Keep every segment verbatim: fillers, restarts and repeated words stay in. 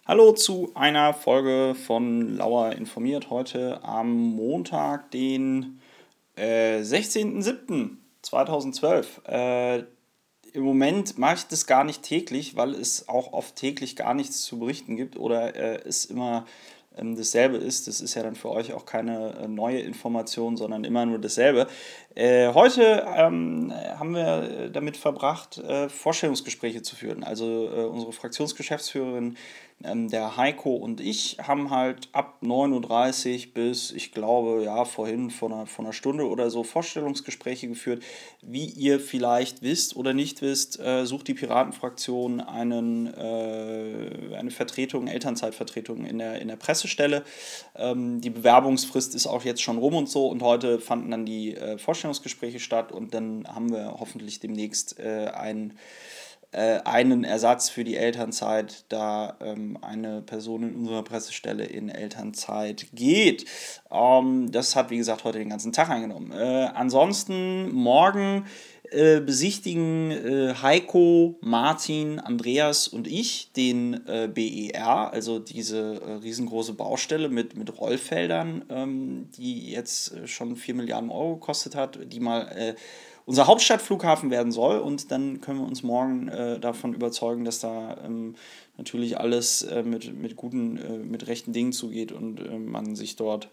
Hallo zu einer Folge von Lauer informiert. Heute am Montag, den äh, sechzehnten siebten zweitausendzwölf. Äh, Im Moment mache ich das gar nicht täglich, weil es auch oft täglich gar nichts zu berichten gibt oder äh, es immer ähm, dasselbe ist. Das ist ja dann für euch auch keine äh, neue Information, sondern immer nur dasselbe. Äh, heute ähm, haben wir damit verbracht, äh, Vorstellungsgespräche zu führen. Also äh, unsere Fraktionsgeschäftsführerin, ähm, der Heiko und ich, haben halt ab neun Uhr dreißig bis, ich glaube, ja, vorhin vor einer, vor einer Stunde oder so Vorstellungsgespräche geführt. Wie ihr vielleicht wisst oder nicht wisst, äh, sucht die Piratenfraktion einen, äh, eine Vertretung, Elternzeitvertretung in der, in der Pressestelle. Ähm, die Bewerbungsfrist ist auch jetzt schon rum und so, und heute fanden dann die äh, Vorstellungsgespräche statt, und dann haben wir hoffentlich demnächst äh, ein äh, einen Ersatz für die Elternzeit, da ähm, eine Person in unserer Pressestelle in Elternzeit geht. Ähm, das hat, wie gesagt, heute den ganzen Tag eingenommen. Äh, ansonsten morgen äh, besichtigen äh, Heiko, Martin, Andreas und ich den äh, B E R, also diese äh, riesengroße Baustelle mit, mit Rollfeldern, ähm, die jetzt äh, schon vier Milliarden Euro gekostet hat, die mal äh, unser Hauptstadtflughafen werden soll, und dann können wir uns morgen äh, davon überzeugen, dass da ähm, natürlich alles äh, mit, mit guten, äh, mit rechten Dingen zugeht, und äh, man sich dort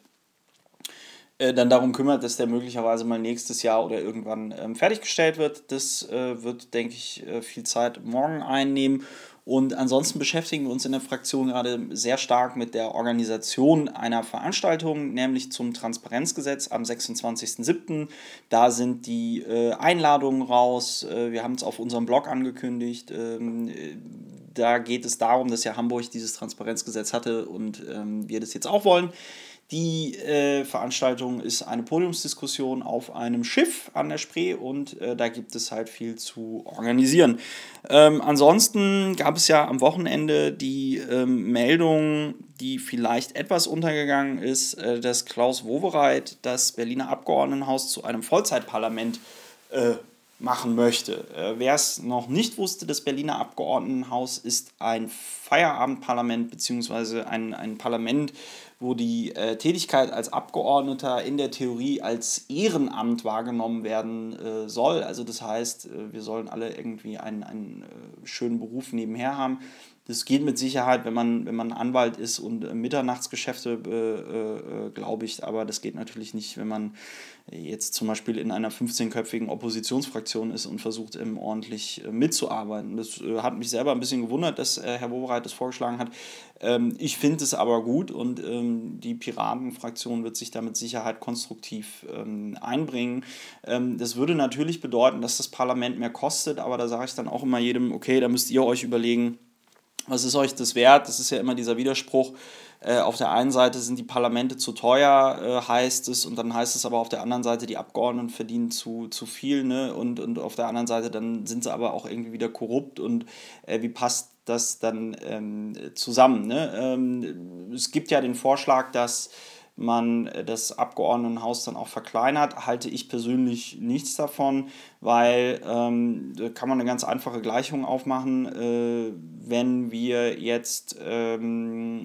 äh, dann darum kümmert, dass der möglicherweise mal nächstes Jahr oder irgendwann ähm, fertiggestellt wird. Das äh, wird, denke ich, äh, viel Zeit morgen einnehmen. Und ansonsten beschäftigen wir uns in der Fraktion gerade sehr stark mit der Organisation einer Veranstaltung, nämlich zum Transparenzgesetz am sechsundzwanzigsten siebten Da sind die äh, Einladungen raus. Äh, wir haben es auf unserem Blog angekündigt. Ähm, äh, da geht es darum, dass ja Hamburg dieses Transparenzgesetz hatte, und ähm, wir das jetzt auch wollen. Die äh, Veranstaltung ist eine Podiumsdiskussion auf einem Schiff an der Spree, und äh, da gibt es halt viel zu organisieren. Ähm, ansonsten gab es ja am Wochenende die ähm, Meldung, die vielleicht etwas untergegangen ist, äh, dass Klaus Wowereit das Berliner Abgeordnetenhaus zu einem Vollzeitparlament äh, machen möchte. Äh, Wer es noch nicht wusste, das Berliner Abgeordnetenhaus ist ein Feierabendparlament beziehungsweise ein, ein Parlament, wo die äh, Tätigkeit als Abgeordneter in der Theorie als Ehrenamt wahrgenommen werden äh, soll. Also das heißt, äh, wir sollen alle irgendwie einen, einen äh, schönen Beruf nebenher haben. Das geht mit Sicherheit, wenn man, wenn man Anwalt ist und äh, Mitternachtsgeschäfte äh, äh, glaube ich, aber das geht natürlich nicht, wenn man jetzt zum Beispiel in einer fünfzehnköpfigen Oppositionsfraktion ist und versucht, ähm, ordentlich äh, mitzuarbeiten. Das äh, hat mich selber ein bisschen gewundert, dass äh, Herr Wowereit das vorgeschlagen hat. Ähm, ich finde es aber gut, und ähm, die Piratenfraktion wird sich da mit Sicherheit konstruktiv ähm, einbringen. Ähm, das würde natürlich bedeuten, dass das Parlament mehr kostet, aber da sage ich dann auch immer jedem, okay, da müsst ihr euch überlegen, was ist euch das wert? Das ist ja immer dieser Widerspruch. Äh, auf der einen Seite sind die Parlamente zu teuer, äh, heißt es, und dann heißt es aber auf der anderen Seite, die Abgeordneten verdienen zu, zu viel, ne? Und, und auf der anderen Seite, dann sind sie aber auch irgendwie wieder korrupt, und äh, wie passt das dann ähm, zusammen? Ne? Ähm, es gibt ja den Vorschlag, dass man das Abgeordnetenhaus dann auch verkleinert, halte ich persönlich nichts davon, weil ähm, da kann man eine ganz einfache Gleichung aufmachen. Äh, wenn wir jetzt ähm,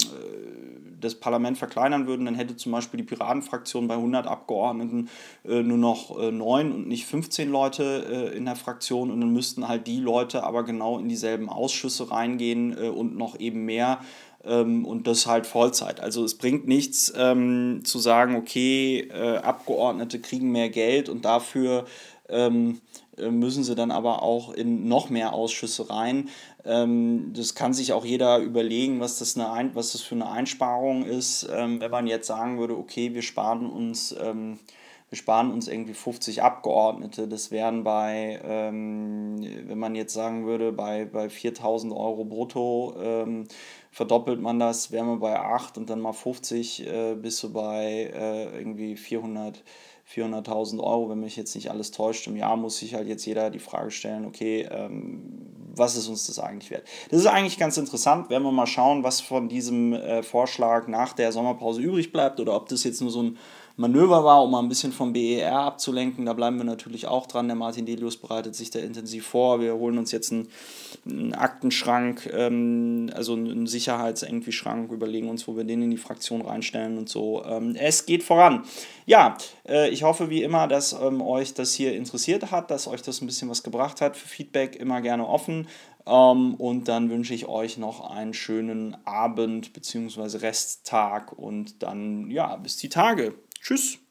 das Parlament verkleinern würden, dann hätte zum Beispiel die Piratenfraktion bei hundert Abgeordneten äh, nur noch äh, neun und nicht fünfzehn Leute äh, in der Fraktion, und dann müssten halt die Leute aber genau in dieselben Ausschüsse reingehen äh, und noch eben mehr. Ähm, und das halt Vollzeit. Also es bringt nichts ähm, zu sagen, okay, äh, Abgeordnete kriegen mehr Geld, und dafür ähm, müssen sie dann aber auch in noch mehr Ausschüsse rein. Ähm, das kann sich auch jeder überlegen, was das, eine Ein- was das für eine Einsparung ist. Ähm, wenn man jetzt sagen würde, okay, wir sparen uns... Ähm, wir sparen uns irgendwie fünfzig Abgeordnete. Das wären bei, ähm, wenn man jetzt sagen würde, bei, bei viertausend Euro brutto, ähm, verdoppelt man das, wären wir bei acht, und dann mal fünfzig, äh, bist du bei äh, irgendwie vierhundert, vierhunderttausend Euro, wenn mich jetzt nicht alles täuscht. Im Jahr muss sich halt jetzt jeder die Frage stellen, okay, ähm, was ist uns das eigentlich wert? Das ist eigentlich ganz interessant, werden wir mal schauen, was von diesem äh, Vorschlag nach der Sommerpause übrig bleibt, oder ob das jetzt nur so ein Manöver war, um mal ein bisschen vom B E R abzulenken. Da bleiben wir natürlich auch dran. Der Martin Delius bereitet sich da intensiv vor. Wir holen uns jetzt einen, einen Aktenschrank, ähm, also einen Sicherheits-Irgendwie-Schrank, überlegen uns, wo wir den in die Fraktion reinstellen und so. Ähm, es geht voran. Ja, äh, ich hoffe wie immer, dass ähm, euch das hier interessiert hat, dass euch das ein bisschen was gebracht hat. Für Feedback immer gerne offen. Ähm, und dann wünsche ich euch noch einen schönen Abend bzw. Resttag und dann, ja, bis die Tage. Tschüss.